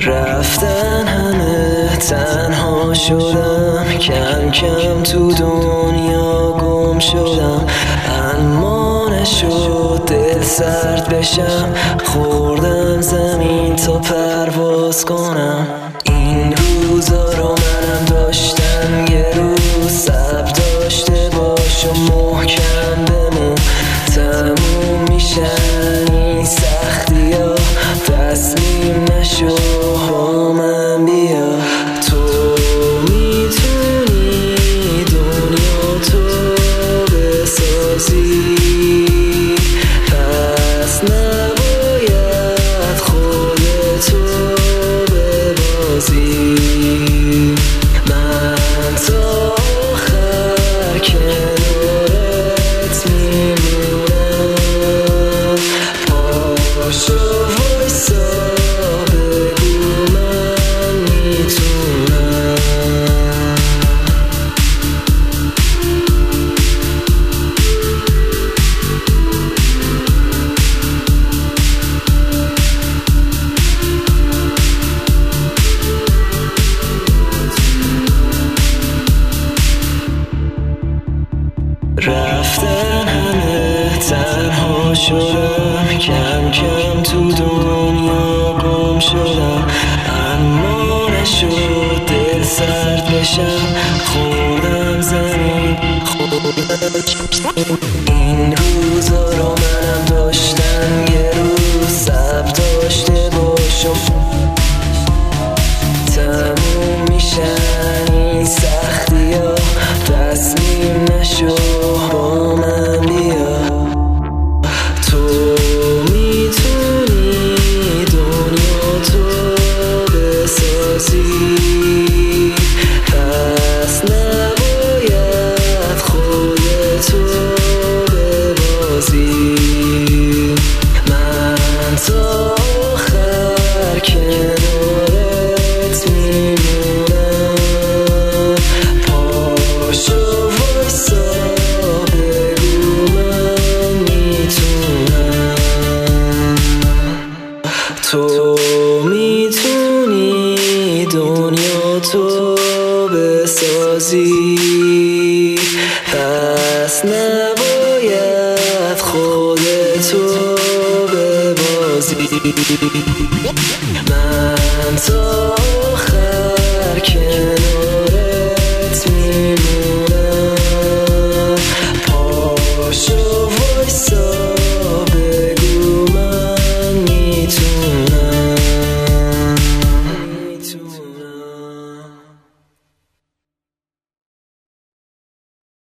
رفتن همه، تنها شدم، کم کم تو دنیا گم شدم. اما نشد دل سرد بشم، خوردم زمین تا پرواز کنم. این روزا رو منم داشتم، یه روز صبر داشته باش و محکم بمون. تموم میشن این سختی ها، تصمیم نشو با من بیا. تو میتونی دنیا تو بسازی، پس نباید خودتو ببازی. من تا آخر کنارت میمونم. پاشو وایسا بگو من میتونم. رفتن همه، تنها شدم، کم کم تو دنیا گم شدم. اما نشد دل سرد بشم، خوردم زمین، این روزا رو منم داشتم، یه روز صبر داشته باشم. تموم میشن این سختی ها، تصمیم نشو با من بیا. تو میتونی دنیا تو بسازی، پس نباید خودتو ببازی. من تا آخر کنارت میمونم. پاشو وایسا بگو من میتونم. تو میتونی دنیا تو بسازی، پس نباید خودتو ببازی. من تا